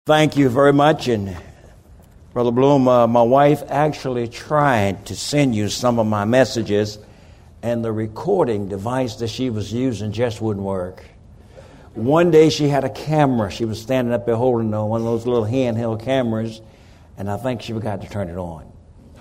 Thank you very much. And Brother Bloom, my wife actually tried to send you some of my messages, and the recording device that she was using just wouldn't work. One day she had a camera. She was standing up there holding one of those little handheld cameras, and I think she forgot to turn it on.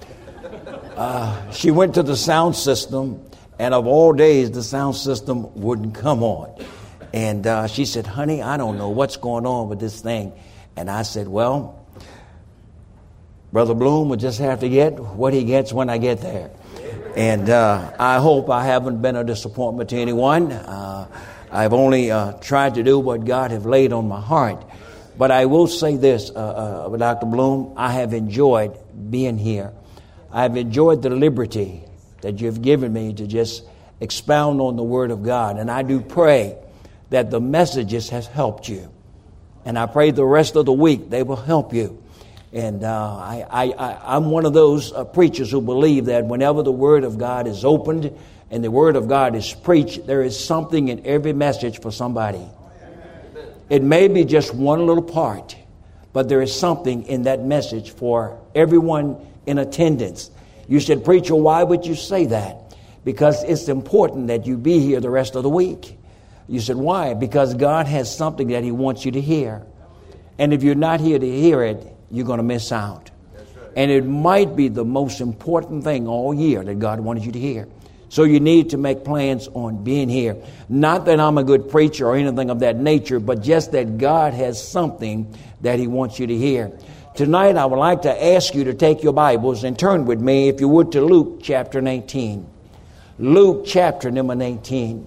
She went to the sound system, and of all days, the sound system wouldn't come on. And she said, "Honey, I don't know what's going on with this thing." And I said, "Well, Brother Bloom will just have to get what he gets when I get there." And I hope I haven't been a disappointment to anyone. I've only tried to do what God has laid on my heart. But I will say this, Dr. Bloom, I have enjoyed being here. I've enjoyed the liberty that you've given me to just expound on the Word of God. And I do pray that the messages has helped you. And I pray the rest of the week they will help you. And I'm one of those preachers who believe that whenever the Word of God is opened and the Word of God is preached, there is something in every message for somebody. It may be just one little part, but there is something in that message for everyone in attendance. You said, "Preacher, why would you say that?" Because it's important that you be here the rest of the week. You said, "Why?" Because God has something that He wants you to hear. And if you're not here to hear it, you're going to miss out. And it might be the most important thing all year that God wanted you to hear. So you need to make plans on being here. Not that I'm a good preacher or anything of that nature, but just that God has something that He wants you to hear. Tonight, I would like to ask you to take your Bibles and turn with me, if you would, to Luke chapter 18. Luke chapter number 18.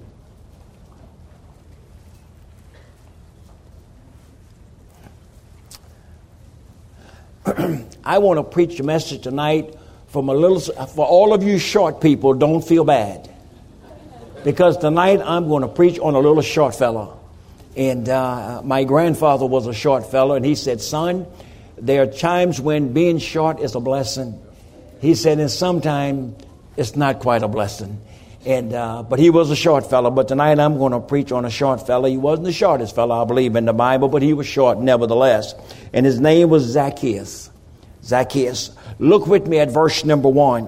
I want to preach a message tonight for all of you short people. Don't feel bad, because tonight I'm going to preach on a little short fella. And my grandfather was a short fella, and he said, "Son, there are times when being short is a blessing." He said, "And sometimes it's not quite a blessing." And but he was a short fella. But tonight I'm going to preach on a short fella. He wasn't the shortest fella, I believe, in the Bible, but he was short nevertheless. And his name was Zacchaeus. Zacchaeus. Look with me at verse number 1.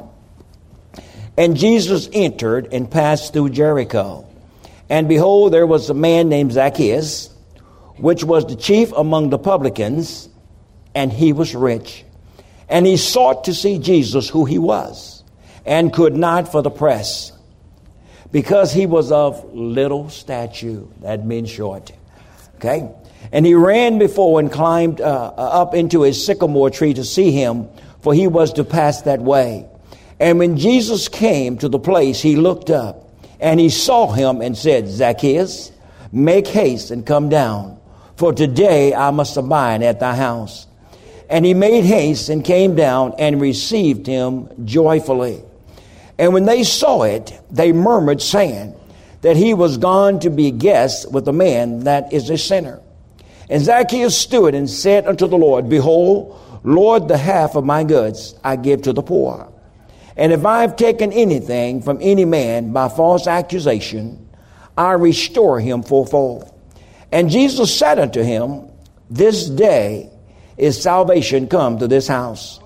"And Jesus entered and passed through Jericho. And behold, there was a man named Zacchaeus, which was the chief among the publicans, and he was rich. And he sought to see Jesus, who he was, and could not for the press, because he was of little stature." That means short. Okay? "And he ran before and climbed up into a sycamore tree to see him, for he was to pass that way. And when Jesus came to the place, he looked up, and he saw him and said, 'Zacchaeus, make haste and come down, for today I must abide at thy house.' And he made haste and came down and received him joyfully. And when they saw it, they murmured, saying that he was gone to be guest with a man that is a sinner. And Zacchaeus stood and said unto the Lord, 'Behold, Lord, the half of my goods I give to the poor. And if I have taken anything from any man by false accusation, I restore him fourfold.' And Jesus said unto him, 'This day is salvation come to this house,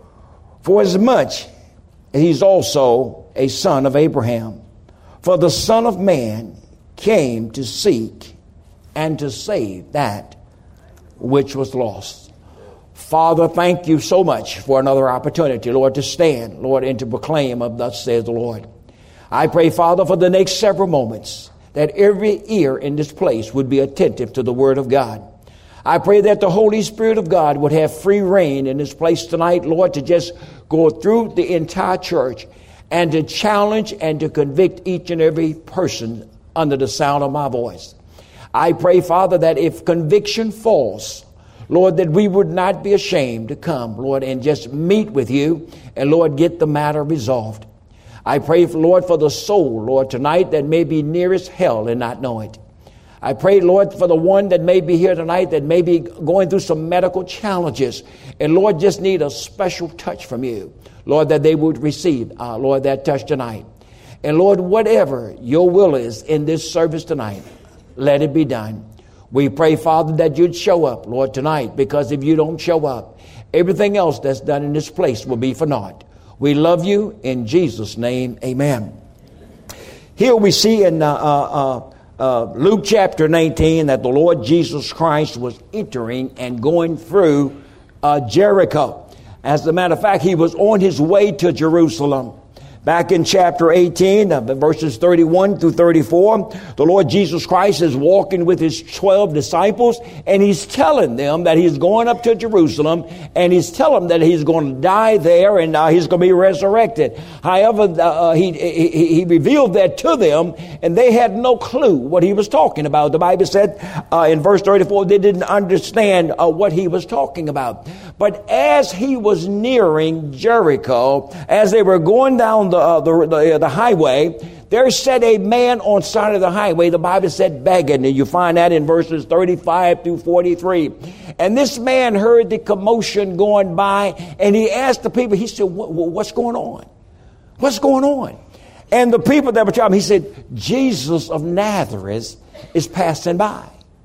for as much he's also a son of Abraham. For the Son of Man came to seek and to save that which was lost.'" Father, thank you so much for another opportunity, Lord, to stand, Lord, and to proclaim of thus says the Lord. I pray, Father, for the next several moments, that every ear in this place would be attentive to the Word of God. I pray that the Holy Spirit of God would have free reign in this place tonight, Lord, to just go through the entire church and to challenge and to convict each and every person under the sound of my voice. I pray, Father, that if conviction falls, Lord, that we would not be ashamed to come, Lord, and just meet with you and, Lord, get the matter resolved. I pray, Lord, for the soul, Lord, tonight that may be nearest hell and not know it. I pray, Lord, for the one that may be here tonight that may be going through some medical challenges and, Lord, just need a special touch from you. Lord, that they would receive, Lord, that touch tonight. And, Lord, whatever your will is in this service tonight, let it be done. We pray, Father, that you'd show up, Lord, tonight, because if you don't show up, everything else that's done in this place will be for naught. We love you in Jesus' name. Amen. Here we see in Luke chapter 19 that the Lord Jesus Christ was entering and going through Jericho. As a matter of fact, he was on his way to Jerusalem. Back in chapter 18, verses 31 through 34, the Lord Jesus Christ is walking with his 12 disciples, and he's telling them that he's going up to Jerusalem, and he's telling them that he's going to die there, and he's going to be resurrected. However, he revealed that to them, and they had no clue what he was talking about. The Bible said in verse 34, they didn't understand what he was talking about. But as he was nearing Jericho, as they were going down the highway, there sat a man on side of the highway. The Bible said begging, and you find that in verses 35 through 43. And this man heard the commotion going by, and he asked the people, he said, what's going on? What's going on? And the people that were talking, he said, Jesus of Nazareth is passing by.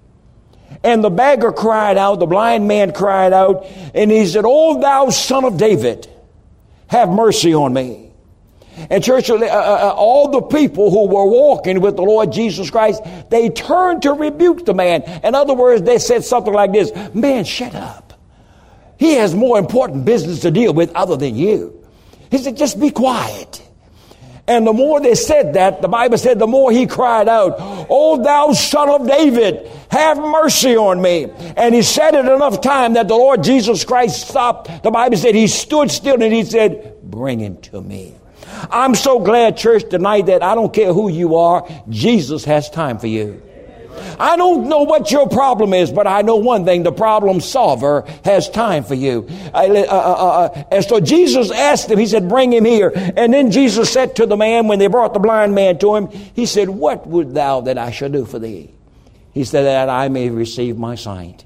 And the beggar cried out, the blind man cried out, and he said, "O thou son of David, have mercy on me." And church, all the people who were walking with the Lord Jesus Christ, they turned to rebuke the man. In other words, they said something like this: "Man, shut up. He has more important business to deal with other than you." He said, "Just be quiet." And the more they said that, the Bible said, the more he cried out, "O thou son of David, have mercy on me." And he said it enough time that the Lord Jesus Christ stopped. The Bible said he stood still and he said, "Bring him to me." I'm so glad, church, tonight that I don't care who you are, Jesus has time for you. I don't know what your problem is, but I know one thing: the problem solver has time for you. And so Jesus asked him, he said, "Bring him here." And then Jesus said to the man, when they brought the blind man to him, he said, "What would thou that I should do for thee?" He said, "That I may receive my sight."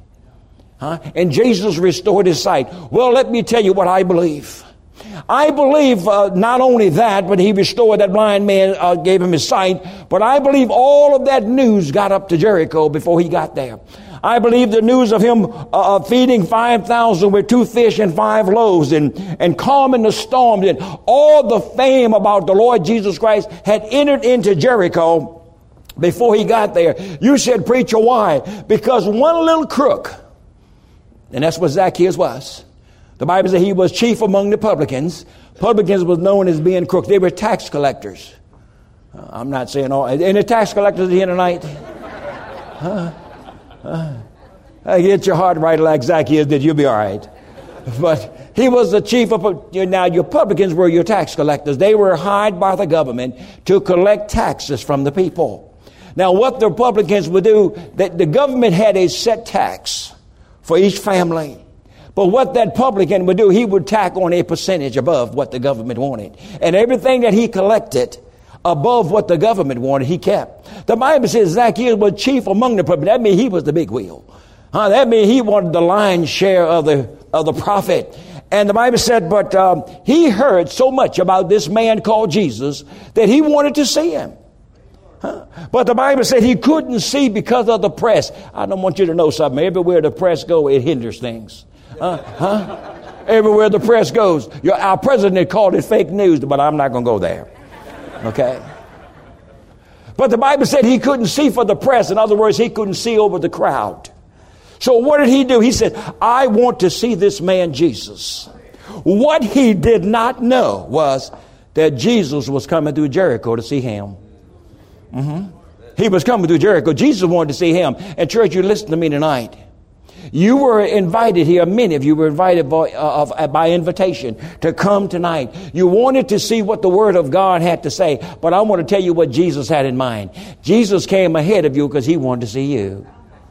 And Jesus restored his sight. Well, let me tell you what I believe. I believe not only that, but he restored that blind man, gave him his sight. But I believe all of that news got up to Jericho before he got there. I believe the news of him feeding 5,000 with 2 fish and 5 loaves and calming the storms, and all the fame about the Lord Jesus Christ had entered into Jericho before he got there. You said, "Preacher, why?" Because one little crook, and that's what Zacchaeus was. The Bible says he was chief among the publicans. Publicans was known as being crooks. They were tax collectors. I'm not saying all. Any tax collectors here tonight? Get your heart right like Zacchaeus did. You'll be all right. But he was the chief of. Now, your publicans were your tax collectors. They were hired by the government to collect taxes from the people. Now, what the publicans would do, that the government had a set tax for each family. But what that publican would do, he would tack on a percentage above what the government wanted. And everything that he collected above what the government wanted, he kept. The Bible says Zacchaeus was chief among the publicans. That means he was the big wheel. That means he wanted the lion's share of the profit. And the Bible said, but he heard so much about this man called Jesus that he wanted to see him. But the Bible said he couldn't see because of the press. I don't want you to know something. Everywhere the press go, it hinders things. Everywhere the press goes. Our president called it fake news, but I'm not going to go there. Okay? But the Bible said he couldn't see for the press. In other words, he couldn't see over the crowd. So what did he do? He said, "I want to see this man Jesus." What he did not know was that Jesus was coming through Jericho to see him. He was coming through Jericho. Jesus wanted to see him. And church, you listen to me tonight. You were invited here. Many of you were invited by invitation to come tonight. You wanted to see what the Word of God had to say. But I want to tell you what Jesus had in mind. Jesus came ahead of you because he wanted to see you.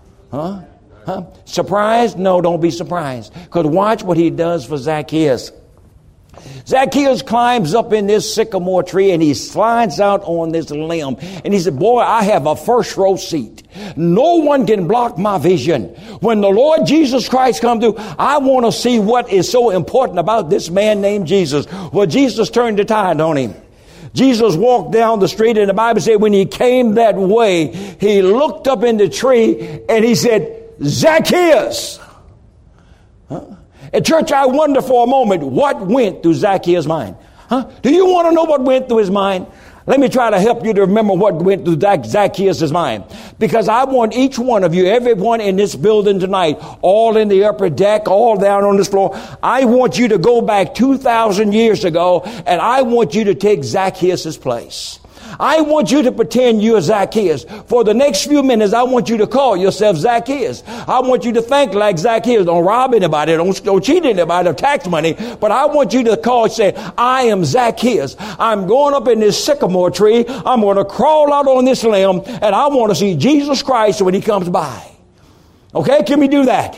Surprised? No, don't be surprised. Because watch what he does for Zacchaeus. Zacchaeus climbs up in this sycamore tree and he slides out on this limb. And he said, "Boy, I have a first row seat. No one can block my vision. When the Lord Jesus Christ comes through, I want to see what is so important about this man named Jesus." Well, Jesus turned the tide on him. Jesus walked down the street, and the Bible said when he came that way, he looked up in the tree and he said, Zacchaeus. And church, I wonder for a moment what went through Zacchaeus' mind. Do you want to know what went through his mind? Let me try to help you to remember what went through Zacchaeus' mind. Because I want each one of you, everyone in this building tonight, all in the upper deck, all down on this floor, I want you to go back 2,000 years ago, and I want you to take Zacchaeus' place. I want you to pretend you're Zacchaeus. For the next few minutes, I want you to call yourself Zacchaeus. I want you to think like Zacchaeus. Don't rob anybody. Don't cheat anybody of tax money. But I want you to call and say, I am Zacchaeus. I'm going up in this sycamore tree. I'm going to crawl out on this limb, and I want to see Jesus Christ when he comes by. Okay, can we do that?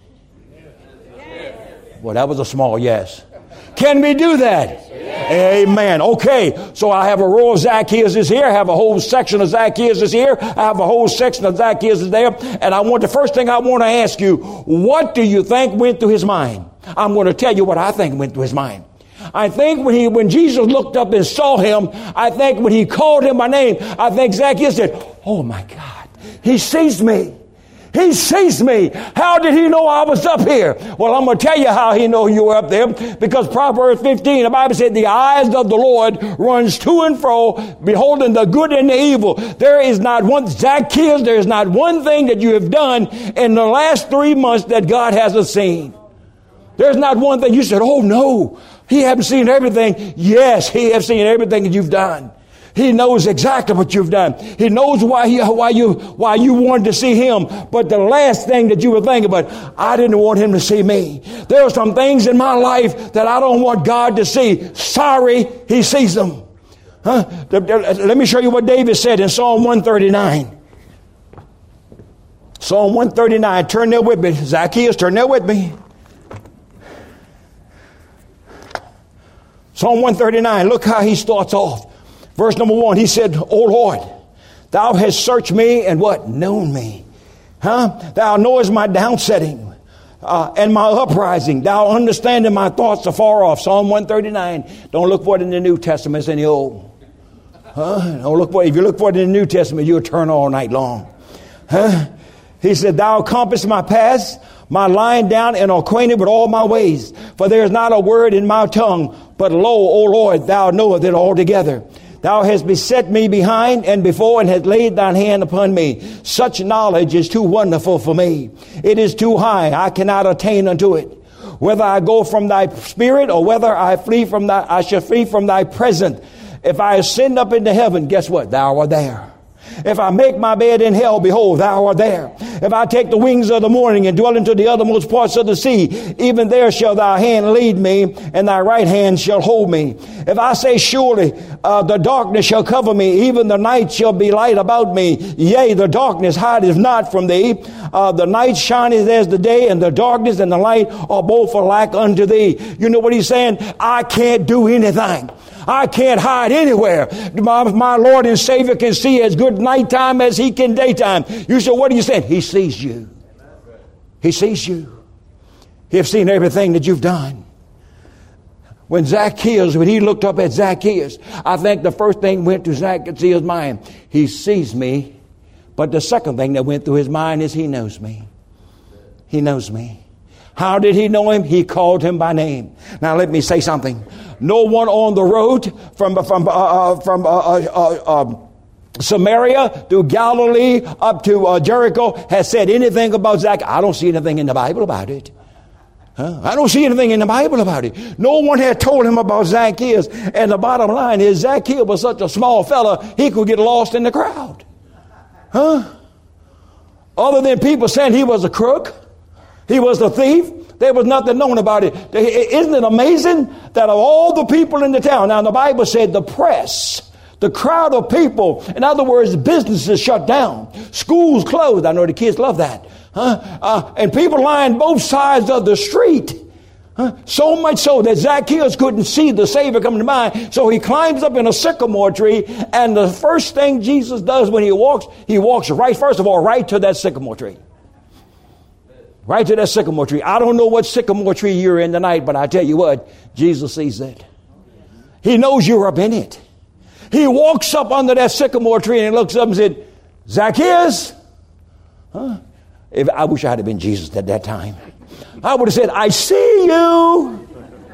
Well, that was a small yes. Can we do that? Amen. Okay, so I have a row of Zacchaeus here. I have a whole section of Zacchaeus here. I have a whole section of Zacchaeus there. And the first thing I want to ask you, what do you think went through his mind? I'm going to tell you what I think went through his mind. I think when Jesus looked up and saw him, I think when he called him by name, I think Zacchaeus said, oh my God, he sees me. He sees me. How did he know I was up here? Well, I'm going to tell you how he know you were up there. Because Proverbs 15, the Bible said, the eyes of the Lord runs to and fro, beholding the good and the evil. There is not one, Zacchaeus, there is not one thing that you have done in the last 3 months that God hasn't seen. There's not one thing you said, oh no, he hasn't seen everything. Yes, he has seen everything that you've done. He knows exactly what you've done. He knows why you wanted to see him. But the last thing that you were thinking about, I didn't want him to see me. There are some things in my life that I don't want God to see. Sorry, he sees them. Let me show you what David said in Psalm 139. Psalm 139. Turn there with me. Zacchaeus, turn there with me. Psalm 139. Look how he starts off. Verse number 1, he said, O Lord, thou hast searched me and what? Known me. Thou knowest my downsetting and my uprising. Thou understandest my thoughts afar off. Psalm 139. Don't look for it in the New Testament. It's in the Old. Don't look for it. If you look for it in the New Testament, you'll turn all night long. He said, thou compassest my paths, my lying down, and acquainted with all my ways. For there is not a word in my tongue, but lo, O Lord, thou knowest it altogether. Thou hast beset me behind and before, and hast laid thine hand upon me. Such knowledge is too wonderful for me. It is too high. I cannot attain unto it. Whether I go from thy spirit, or whether I shall flee from thy presence. If I ascend up into heaven, guess what? Thou art there. If I make my bed in hell, behold, thou art there. If I take the wings of the morning and dwell into the uttermost parts of the sea, even there shall thy hand lead me, and thy right hand shall hold me. If I say, surely the darkness shall cover me, even the night shall be light about me. Yea, the darkness hideth not from thee. The night shineth as the day, and the darkness and the light are both alike unto thee. You know what he's saying? I can't do anything. I can't hide anywhere. My Lord and Savior can see as good nighttime as he can daytime. You say, what are you saying? He sees you. He sees you. He's seen everything that you've done. When he looked up at Zacchaeus, I think the first thing went to Zacchaeus' mind. He sees me. But the second thing that went through his mind is he knows me. He knows me. How did he know him? He called him by name. Now let me say something. No one on the road from Samaria through Galilee up to Jericho has said anything about Zacchaeus. I don't see anything in the Bible about it. I don't see anything in the Bible about it. No one had told him about Zacchaeus. And the bottom line is Zacchaeus was such a small fella, he could get lost in the crowd. Other than people saying he was a crook, he was a thief, there was nothing known about it. Isn't it amazing that of all the people in the town, now the Bible said the press, the crowd of people, in other words, businesses shut down, schools closed. I know the kids love that. And people lined both sides of the street. So much so that Zacchaeus couldn't see the Savior coming by. So he climbs up in a sycamore tree, and the first thing Jesus does when he walks right, first of all, right to that sycamore tree. Right to that sycamore tree. I don't know what sycamore tree you're in tonight, but I tell you what, Jesus sees it. He knows you're up in it. He walks up under that sycamore tree and he looks up and said, Zacchaeus. I wish I had been Jesus at that time. I would have said, I see you.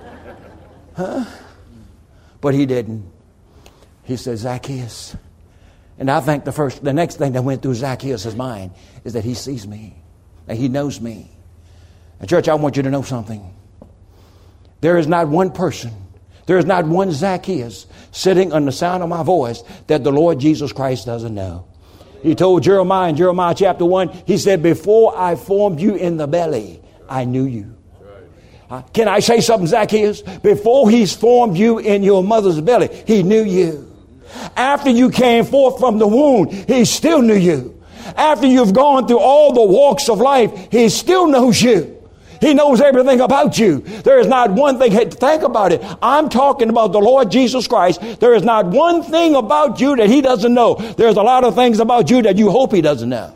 But he didn't. He said, Zacchaeus. And I think the next thing that went through Zacchaeus' mind is that he sees me. And he knows me. And church, I want you to know something. There is not one person, there is not one Zacchaeus sitting on the sound of my voice that the Lord Jesus Christ doesn't know. He told Jeremiah in Jeremiah chapter 1, he said, before I formed you in the belly, I knew you. Can I say something, Zacchaeus? Before he's formed you in your mother's belly, he knew you. After you came forth from the womb, he still knew you. After you've gone through all the walks of life, he still knows you. He knows everything about you. There is not one thing. Hey, think about it. I'm talking about the Lord Jesus Christ. There is not one thing about you that he doesn't know. There's a lot of things about you that you hope he doesn't know.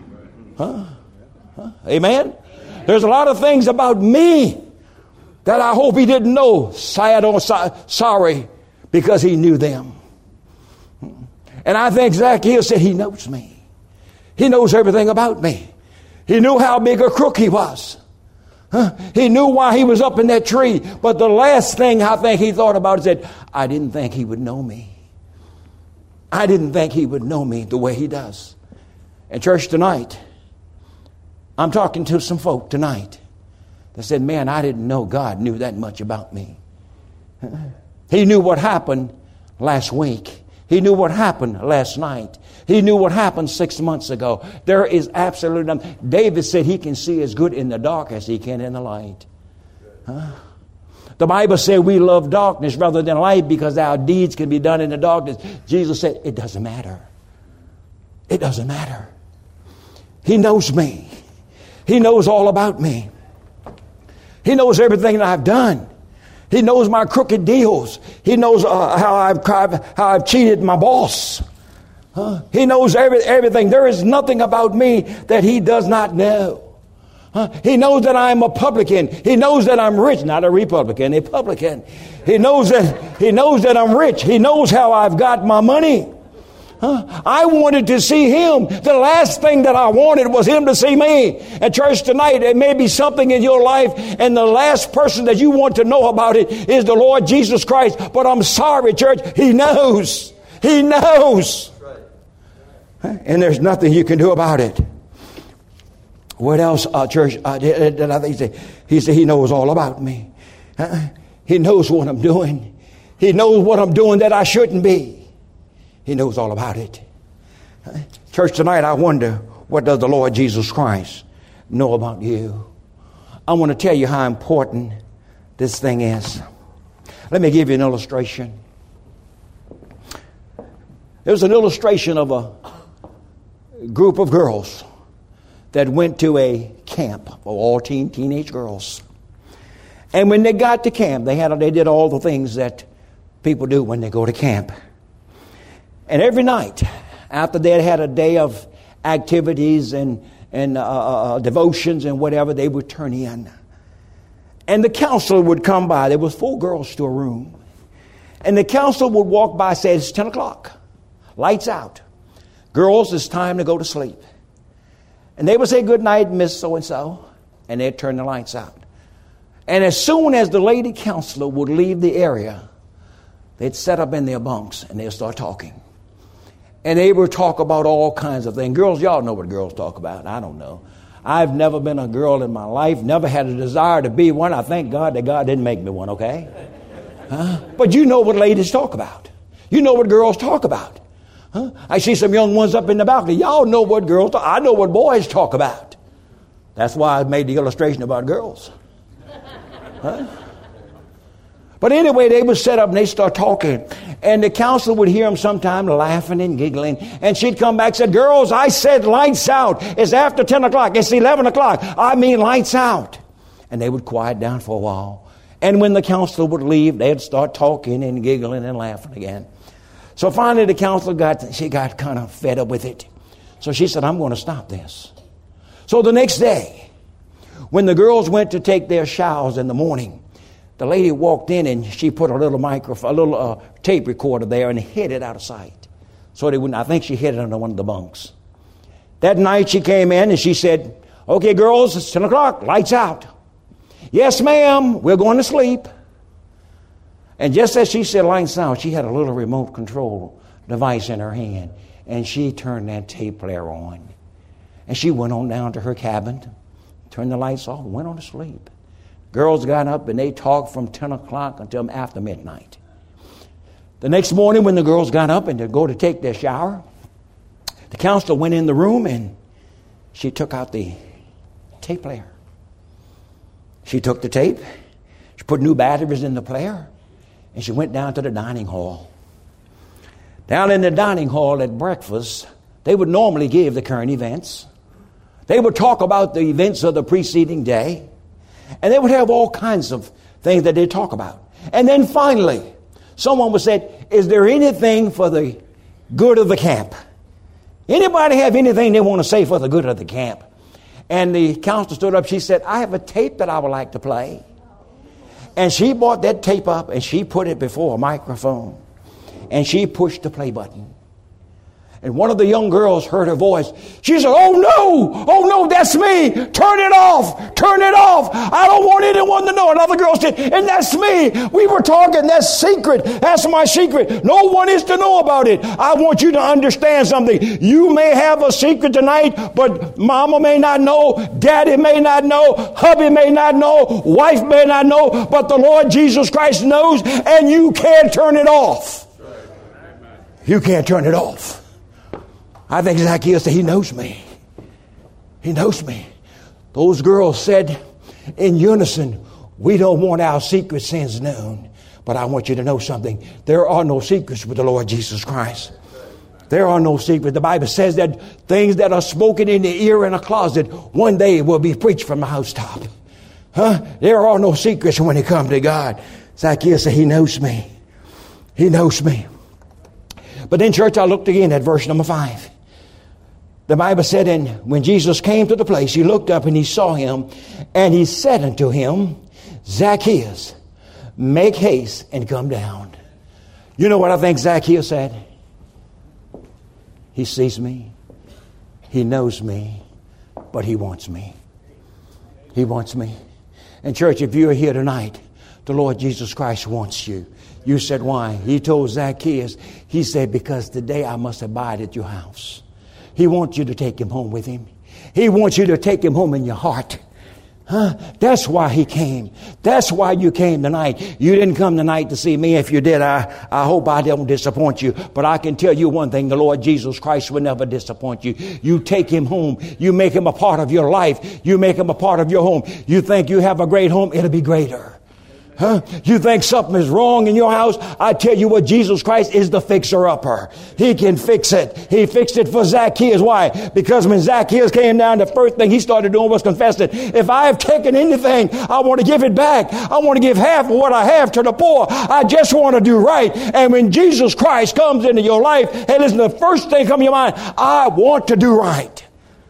Amen? There's a lot of things about me that I hope he didn't know. Sad or sorry, because he knew them. And I think Zacchaeus said, he knows me. He knows everything about me. He knew how big a crook he was. He knew why he was up in that tree. But the last thing I think he thought about is that I didn't think he would know me. I didn't think he would know me the way he does. And church, tonight, I'm talking to some folk tonight that said, man, I didn't know God knew that much about me. He knew what happened last week. He knew what happened last night. He knew what happened 6 months ago. There is absolutely nothing. David said he can see as good in the dark as he can in the light. The Bible said we love darkness rather than light because our deeds can be done in the darkness. Jesus said it doesn't matter. It doesn't matter. He knows me. He knows all about me. He knows everything that I've done. He knows my crooked deals. He knows how I've cheated my boss. He knows everything. There is nothing about me that he does not know. He knows that I'm a publican. He knows that I'm rich, not a Republican, a publican. He knows that I'm rich. He knows how I've got my money. I wanted to see him. The last thing that I wanted was him to see me. And church, tonight, there may be something in your life, and the last person that you want to know about it is the Lord Jesus Christ. But I'm sorry, church, he knows. He knows. And there's nothing you can do about it. What else, church? Did I think he said he knows all about me. He knows what I'm doing. He knows what I'm doing that I shouldn't be. He knows all about it. Church, tonight I wonder, what does the Lord Jesus Christ know about you? I want to tell you how important this thing is. Let me give you an illustration. There's an illustration of a group of girls that went to a camp for all teenage girls. And when they got to camp, they did all the things that people do when they go to camp. And every night, after they had a day of activities and devotions and whatever, they would turn in. And the counselor would come by. There was 4 girls to a room. And the counselor would walk by and say, it's 10 o'clock. Lights out. Girls, it's time to go to sleep. And they would say, good night, Miss So-and-so. And they'd turn the lights out. And as soon as the lady counselor would leave the area, they'd set up in their bunks and they'd start talking. And they would talk about all kinds of things. Girls, y'all know what girls talk about. I don't know. I've never been a girl in my life, never had a desire to be one. I thank God that God didn't make me one, okay? But you know what ladies talk about. You know what girls talk about. I see some young ones up in the balcony. Y'all know what girls talk. I know what boys talk about. That's why I made the illustration about girls. But anyway, they would set up and they start talking. And the counselor would hear them sometime laughing and giggling. And she'd come back and say, girls, I said lights out. It's after 10 o'clock. It's 11 o'clock. I mean lights out. And they would quiet down for a while. And when the counselor would leave, they'd start talking and giggling and laughing again. So finally the counselor got kind of fed up with it. So she said, I'm going to stop this. So the next day, when the girls went to take their showers in the morning, the lady walked in and she put a little tape recorder there and hid it out of sight. So they wouldn't, I think she hid it under one of the bunks. That night she came in and she said, okay, girls, it's 10 o'clock, lights out. Yes, ma'am, we're going to sleep. And just as she said lights out, she had a little remote control device in her hand. And she turned that tape player on. And she went on down to her cabin, turned the lights off, and went on to sleep. Girls got up and they talked from 10 o'clock until after midnight. The next morning when the girls got up and to go to take their shower, the counselor went in the room and she took out the tape player. She took the tape, she put new batteries in the player, and she went down to the dining hall. Down in the dining hall at breakfast, they would normally give the current events. They would talk about the events of the preceding day. And they would have all kinds of things that they'd talk about. And then finally, someone would say, is there anything for the good of the camp? Anybody have anything they want to say for the good of the camp? And the counselor stood up. She said, I have a tape that I would like to play. And she brought that tape up and she put it before a microphone. And she pushed the play button. And one of the young girls heard her voice. She said, oh no, that's me. Turn it off. I don't want anyone to know. Another girl said, and that's me. We were talking, that's secret. That's my secret. No one is to know about it. I want you to understand something. You may have a secret tonight, but mama may not know, daddy may not know, hubby may not know, wife may not know, but the Lord Jesus Christ knows, and you can't turn it off. You can't turn it off. I think Zacchaeus said, he knows me. He knows me. Those girls said in unison, we don't want our secret sins known. But I want you to know something. There are no secrets with the Lord Jesus Christ. There are no secrets. The Bible says that things that are spoken in the ear in a closet one day will be preached from the housetop. There are no secrets when it comes to God. Zacchaeus said, he knows me. He knows me. But then, church, I looked again at verse number 5. The Bible said, and when Jesus came to the place, he looked up and he saw him, and he said unto him, Zacchaeus, make haste and come down. You know what I think Zacchaeus said? He sees me. He knows me. But he wants me. He wants me. And church, if you're here tonight, the Lord Jesus Christ wants you. You said, why? He told Zacchaeus, he said, because today I must abide at your house. He wants you to take him home with him. He wants you to take him home in your heart. That's why he came. That's why you came tonight. You didn't come tonight to see me. If you did, I hope I don't disappoint you. But I can tell you one thing, the Lord Jesus Christ will never disappoint you. You take him home. You make him a part of your life. You make him a part of your home. You think you have a great home, it'll be greater. You think something is wrong in your house? I tell you what, Jesus Christ is the fixer-upper. He can fix it. He fixed it for Zacchaeus. Why? Because when Zacchaeus came down, the first thing he started doing was confessing. If I have taken anything, I want to give it back. I want to give half of what I have to the poor. I just want to do right. And when Jesus Christ comes into your life, hey, listen, the first thing come to your mind, I want to do right.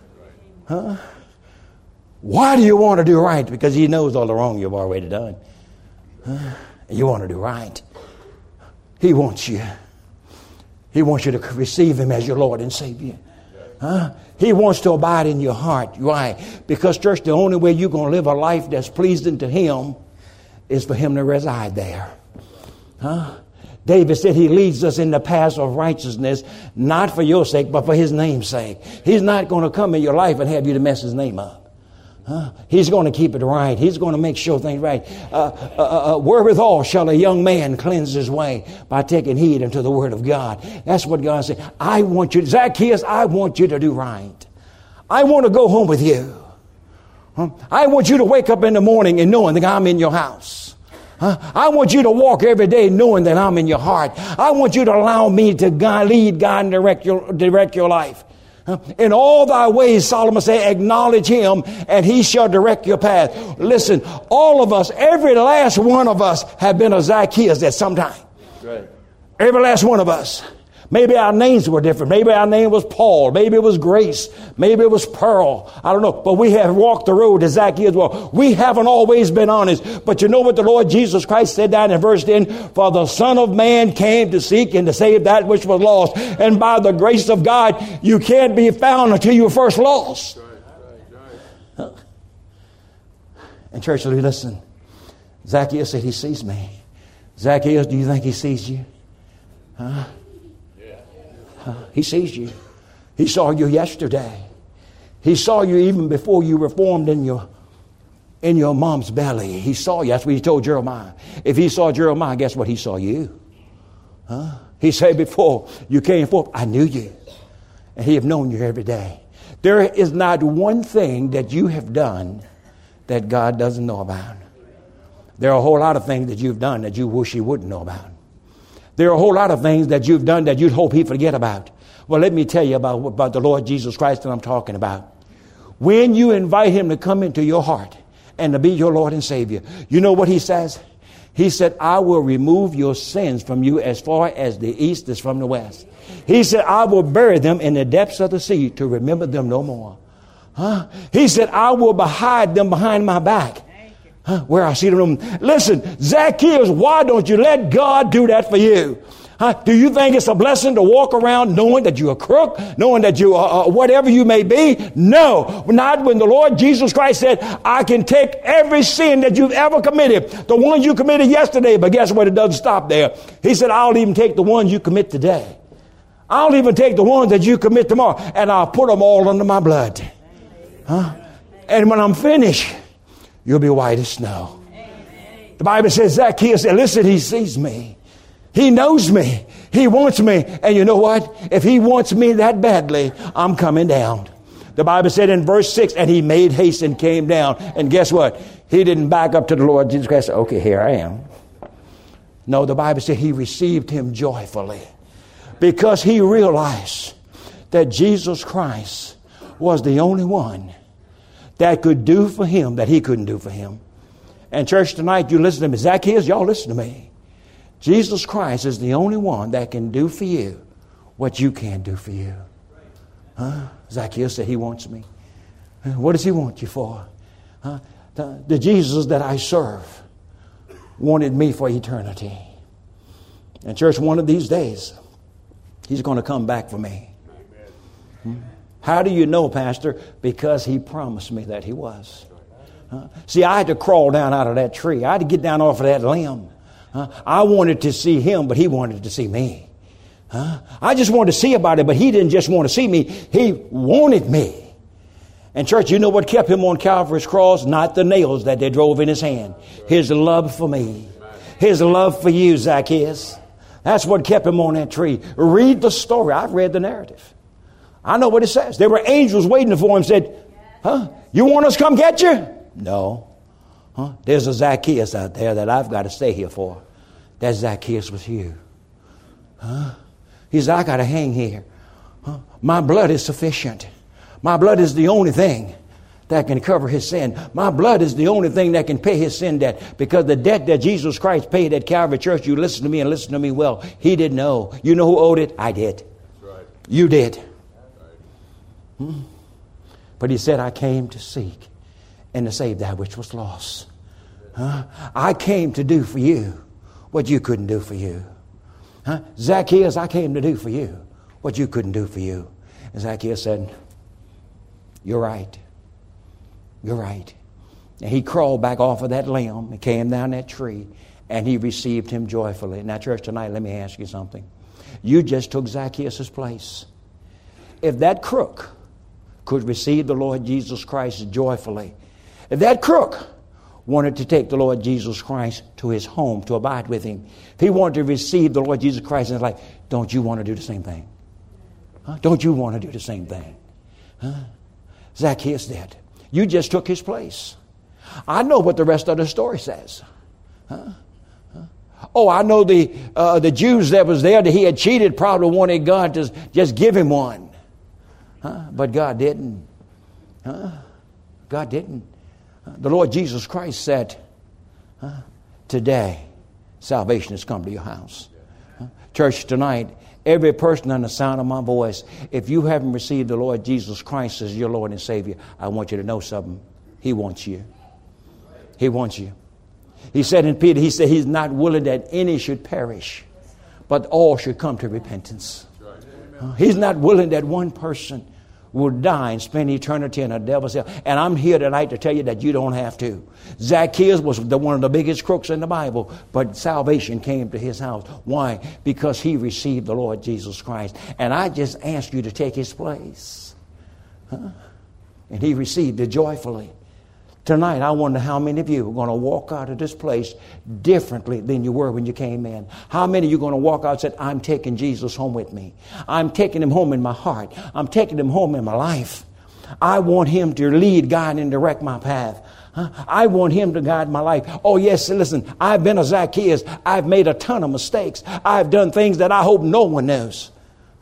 Why do you want to do right? Because he knows all the wrong you've already done. You want to do right. He wants you. He wants you to receive him as your Lord and Savior. He wants to abide in your heart. Why? Because, church, the only way you're going to live a life that's pleasing to him is for him to reside there. David said he leads us in the paths of righteousness, not for your sake, but for his name's sake. He's not going to come in your life and have you to mess his name up. He's going to keep it right. He's going to make sure things right. Wherewithal shall a young man cleanse his way? By taking heed unto the word of God. That's what God said. I want you, Zacchaeus, I want you to do right. I want to go home with you. I want you to wake up in the morning and knowing that I'm in your house. I want you to walk every day knowing that I'm in your heart. I want you to allow me to lead, guide, and direct your life. In all thy ways, Solomon said, acknowledge him and he shall direct your path. Listen, all of us, every last one of us have been a Zacchaeus at some time. Right. Every last one of us. Maybe our names were different. Maybe our name was Paul. Maybe it was Grace. Maybe it was Pearl. I don't know. But we have walked the road to Zacchaeus. Well, we haven't always been honest. But you know what the Lord Jesus Christ said down in verse 10? For the Son of Man came to seek and to save that which was lost. And by the grace of God, you can't be found until you're first lost. Right. And church, listen. Zacchaeus said, he sees me. Zacchaeus, do you think he sees you? Huh? He sees you. He saw you yesterday. He saw you even before you were formed in your mom's belly. He saw you. That's what he told Jeremiah. If he saw Jeremiah, guess what? He saw you. He said before you came forth, I knew you. And he have known you every day. There is not one thing that you have done that God doesn't know about. There are a whole lot of things that you've done that you wish he wouldn't know about. There are a whole lot of things that you've done that you'd hope he'd forget about. Well, let me tell you about the Lord Jesus Christ that I'm talking about. When you invite him to come into your heart and to be your Lord and Savior, you know what he says? He said, I will remove your sins from you as far as the east is from the west. He said, I will bury them in the depths of the sea to remember them no more. He said, I will hide them behind my back. Where I see them. Listen, Zacchaeus, why don't you let God do that for you? Do you think it's a blessing to walk around knowing that you're a crook, knowing that you are whatever you may be? No, not when the Lord Jesus Christ said, I can take every sin that you've ever committed, the ones you committed yesterday, but guess what? It doesn't stop there. He said, I'll even take the ones you commit today. I'll even take the ones that you commit tomorrow, and I'll put them all under my blood. And when I'm finished, you'll be white as snow. Amen. The Bible says Zacchaeus said, listen, he sees me. He knows me. He wants me. And you know what? If he wants me that badly, I'm coming down. The Bible said in verse 6, and he made haste and came down. And guess what? He didn't back up to the Lord Jesus Christ and say, okay, here I am. No, the Bible said he received him joyfully because he realized that Jesus Christ was the only one that could do for him that he couldn't do for him. And church, tonight, you listen to me. Zacchaeus, y'all listen to me. Jesus Christ is the only one that can do for you what you can't do for you. Zacchaeus said, he wants me. What does he want you for? The Jesus that I serve wanted me for eternity. And church, one of these days, he's going to come back for me. How do you know, Pastor? Because he promised me that he was. See, I had to crawl down out of that tree. I had to get down off of that limb. I wanted to see him, but he wanted to see me. I just wanted to see about it, but he didn't just want to see me. He wanted me. And church, you know what kept him on Calvary's cross? Not the nails that they drove in his hand. His love for me. His love for you, Zacchaeus. That's what kept him on that tree. Read the story. I've read the narrative. I know what it says. There were angels waiting for him, said, you want us to come get you? No. There's a Zacchaeus out there that I've got to stay here for. That Zacchaeus was you. He said, I got to hang here. My blood is sufficient. My blood is the only thing that can cover his sin. My blood is the only thing that can pay his sin debt. Because the debt that Jesus Christ paid at Calvary Church, you listen to me and listen to me well. He didn't know. You know who owed it? I did. Right. You did. But he said, I came to seek and to save that which was lost. I came to do for you what you couldn't do for you. Zacchaeus, I came to do for you what you couldn't do for you. And Zacchaeus said, you're right. You're right. And he crawled back off of that limb and came down that tree, and he received him joyfully. Now, church, tonight, let me ask you something. You just took Zacchaeus' place. If that crook could receive the Lord Jesus Christ joyfully, if that crook wanted to take the Lord Jesus Christ to his home to abide with him, if he wanted to receive the Lord Jesus Christ in his life, don't you want to do the same thing? Don't you want to do the same thing? Zacchaeus did. You just took his place. I know what the rest of the story says. Oh, I know the Jews that was there that he had cheated probably wanted God to just give him one. But God didn't. God didn't. The Lord Jesus Christ said, today salvation has come to your house. Church, tonight, every person under the sound of my voice, if you haven't received the Lord Jesus Christ as your Lord and Savior, I want you to know something. He wants you. He wants you. He said in Peter, he said he's not willing that any should perish, but all should come to repentance. He's not willing that one person will die and spend eternity in a devil's hell. And I'm here tonight to tell you that you don't have to. Zacchaeus was one of the biggest crooks in the Bible, but salvation came to his house. Why? Because he received the Lord Jesus Christ. And I just asked you to take his place. And he received it joyfully. Tonight, I wonder how many of you are going to walk out of this place differently than you were when you came in. How many of you are going to walk out and say, I'm taking Jesus home with me. I'm taking him home in my heart. I'm taking him home in my life. I want him to lead, guide, and direct my path. I want him to guide my life. Oh, yes, listen, I've been a Zacchaeus. I've made a ton of mistakes. I've done things that I hope no one knows.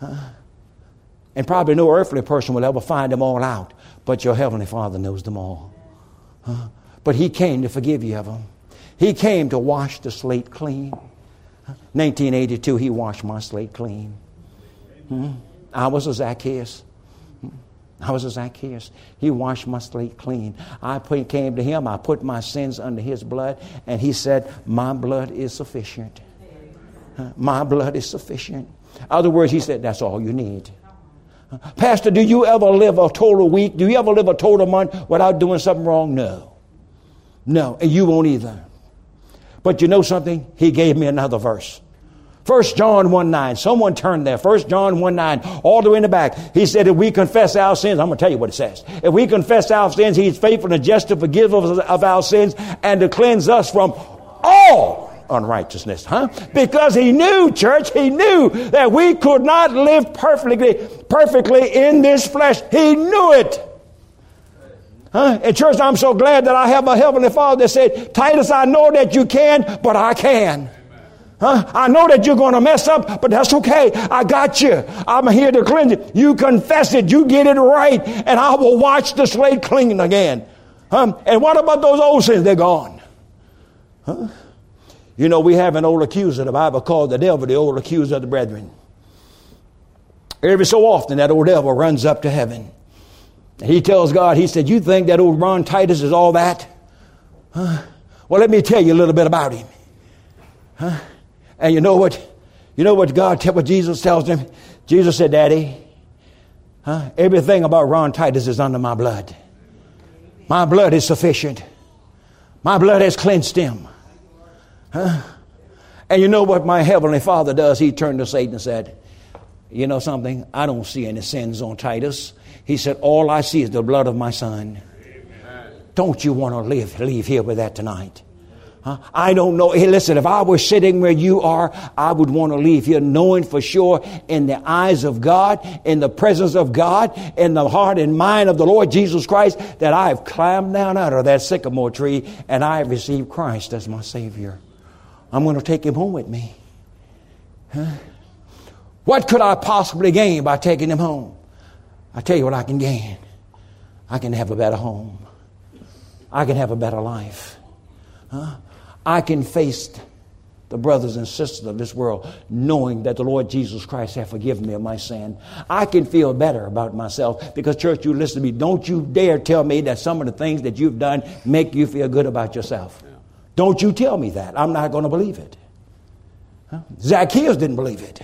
And probably no earthly person will ever find them all out. But your Heavenly Father knows them all. But he came to forgive you of them. He came to wash the slate clean. 1982, he washed my slate clean. I was a Zacchaeus. I was a Zacchaeus. He washed my slate clean. I came to him. I put my sins under his blood. And he said, my blood is sufficient. My blood is sufficient. In other words, he said, that's all you need. Pastor, do you ever live a total week? Do you ever live a total month without doing something wrong? No. No, and you won't either. But you know something? He gave me another verse. 1 John 1:9. Someone turn there. 1 John 1:9. All the way in the back. He said, if we confess our sins, I'm going to tell you what it says. If we confess our sins, he's faithful and just to forgive us of our sins and to cleanse us from all unrighteousness. Because he knew, church, he knew that we could not live perfectly in this flesh. He knew it. And church, I'm so glad that I have a Heavenly Father that said, Titus, I know that you can, but I can. I know that you're going to mess up, but that's okay. I got you. I'm here to cleanse you. You confess it. You get it right. And I will wash the slate clean again. And what about those old sins? They're gone. You know, we have an old accuser. The Bible called the devil the old accuser of the brethren. Every so often, that old devil runs up to heaven. And he tells God, he said, you think that old Ron Titus is all that? Well, let me tell you a little bit about him. And you know what what Jesus tells him? Jesus said, Daddy, everything about Ron Titus is under my blood. My blood is sufficient. My blood has cleansed him. And you know what my Heavenly Father does? He turned to Satan and said, you know something? I don't see any sins on Titus. He said, all I see is the blood of my son. Amen. Don't you want to leave here with that tonight? I don't know. Hey, listen, if I were sitting where you are, I would want to leave here knowing for sure in the eyes of God, in the presence of God, in the heart and mind of the Lord Jesus Christ, that I have climbed down out of that sycamore tree and I have received Christ as my Savior. I'm going to take him home with me. What could I possibly gain by taking him home? I tell you what I can gain. I can have a better home. I can have a better life. I can face the brothers and sisters of this world knowing that the Lord Jesus Christ has forgiven me of my sin. I can feel better about myself because, church, you listen to me. Don't you dare tell me that some of the things that you've done make you feel good about yourself. Yeah. Don't you tell me that. I'm not going to believe it. Zacchaeus didn't believe it.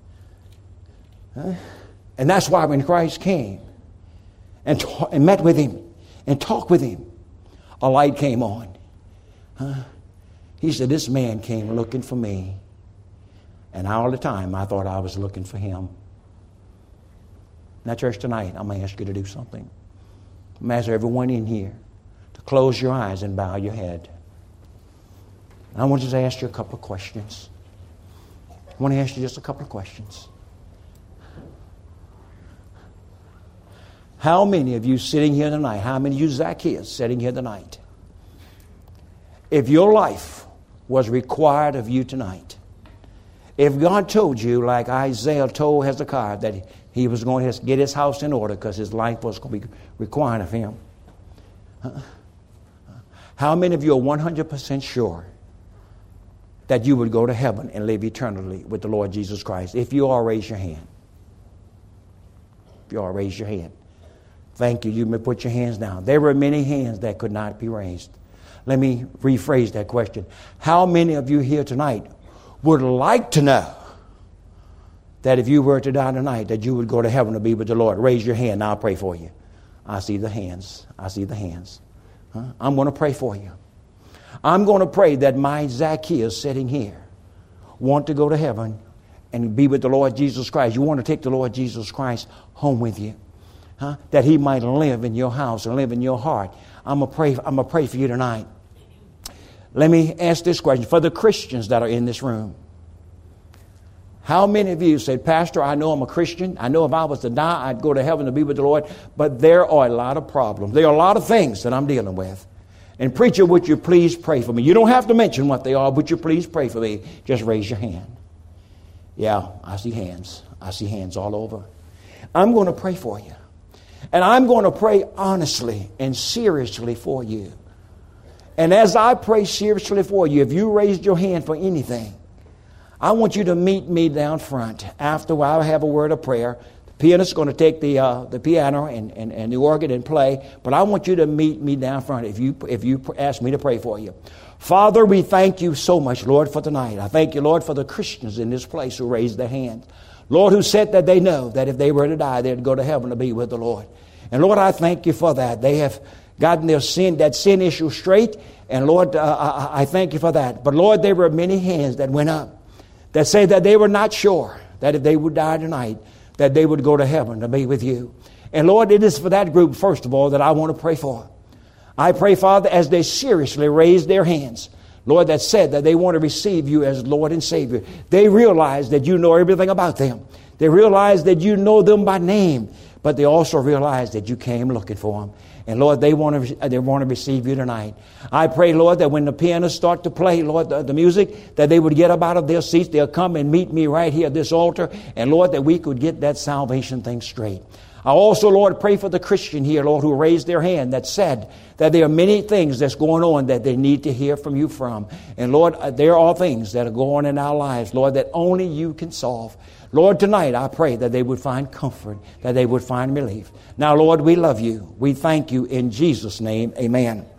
And that's why when Christ came and met with him and talked with him, a light came on. He said, this man came looking for me. And all the time I thought I was looking for him. Now, church, tonight I'm going to ask you to do something. I'm going to ask everyone in here to close your eyes and bow your head. And I want you to ask you a couple of questions. I want to ask you just a couple of questions. How many of you sitting here tonight, how many of you Zacchaeus sitting here tonight, if your life was required of you tonight, if God told you, like Isaiah told Hezekiah, that he was going to get his house in order because his life was going to be required of him, how many of you are 100% sure that you would go to heaven and live eternally with the Lord Jesus Christ? If you are, raise your hand. If you are, raise your hand. Thank you. You may put your hands down. There were many hands that could not be raised. Let me rephrase that question. How many of you here tonight would like to know that if you were to die tonight, that you would go to heaven to be with the Lord? Raise your hand. I'll pray for you. I see the hands. I see the hands. I'm going to pray for you. I'm going to pray that my Zacchaeus sitting here want to go to heaven and be with the Lord Jesus Christ. You want to take the Lord Jesus Christ home with you. That he might live in your house and live in your heart. I'm going to pray for you tonight. Let me ask this question for the Christians that are in this room. How many of you said, Pastor, I know I'm a Christian. I know if I was to die, I'd go to heaven to be with the Lord. But there are a lot of problems. There are a lot of things that I'm dealing with. And preacher, would you please pray for me? You don't have to mention what they are. Would you please pray for me? Just raise your hand. Yeah, I see hands. I see hands all over. I'm going to pray for you. And I'm going to pray honestly and seriously for you. And as I pray seriously for you, if you raised your hand for anything, I want you to meet me down front. After I have a word of prayer, the pianist is going to take the piano and the organ and play. But I want you to meet me down front if you ask me to pray for you. Father, we thank you so much, Lord, for tonight. I thank you, Lord, for the Christians in this place who raised their hand. Lord, who said that they know that if they were to die, they'd go to heaven to be with the Lord. And Lord, I thank you for that. They have gotten that sin issue straight. And Lord, I thank you for that. But Lord, there were many hands that went up that say that they were not sure that if they would die tonight, that they would go to heaven to be with you. And Lord, it is for that group, first of all, that I want to pray for. I pray, Father, as they seriously raise their hands, Lord, that said that they want to receive you as Lord and Savior. They realize that you know everything about them. They realize that you know them by name. But they also realize that you came looking for them. And Lord, they want to receive you tonight. I pray, Lord, that when the pianists start to play, Lord, the music, that they would get up out of their seats. They'll come and meet me right here at this altar. And Lord, that we could get that salvation thing straight. I also, Lord, pray for the Christian here, Lord, who raised their hand that said that there are many things that's going on that they need to hear from you from. And Lord, there are things that are going on in our lives, Lord, that only you can solve. Lord, tonight I pray that they would find comfort, that they would find relief. Now, Lord, we love you. We thank you in Jesus' name. Amen.